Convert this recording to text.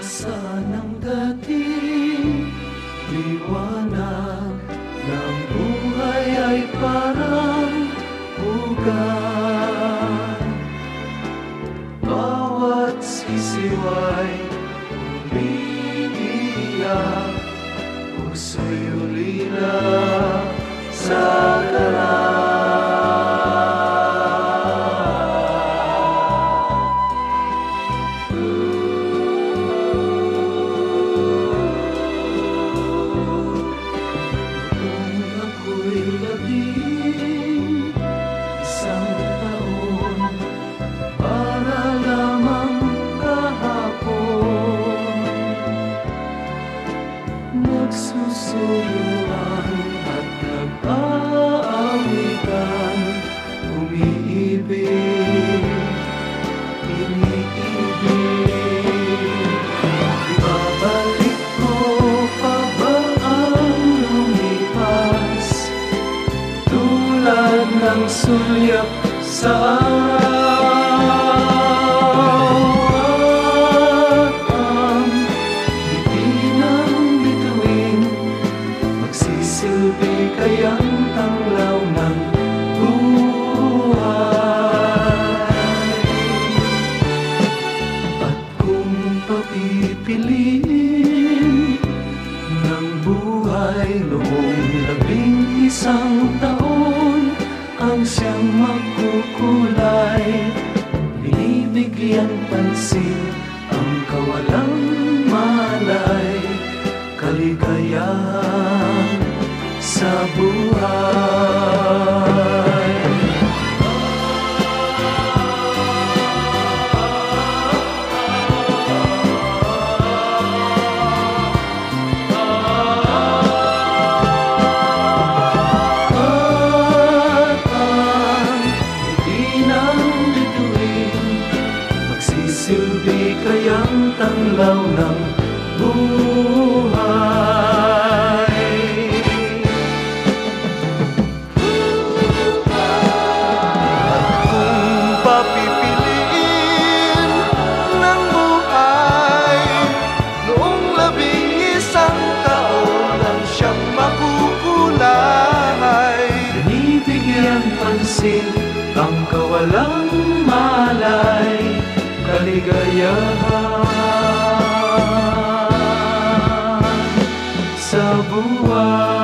Saan ang dating liwanag ng buhay ay parang ugat. Bawat sisiway umiiyak, puso'y ulila sa karag. Isang taon para lamang kahapon, nagsusuyuan at nag-aawitan, umiibig, iniibig. Ibabalik ko pa ba ang lumipas, tulad ng sulyap sa araw, at ang ngiti ng bituin magsisilbi kayang tanglaw ng buhay. At kung papipiliin ng buhay noong 11 taon ang siyang magkukulay, binibigyan pansin ang kawalang malay, kaligayahan sa buhay. Silbi kayang tanglaw ng buhay. At kung papipiliin ng buhay noong 11 taon ang siyang makukulay, binibigyan pansin ang kawalang malay, kaligayahan sa buhay.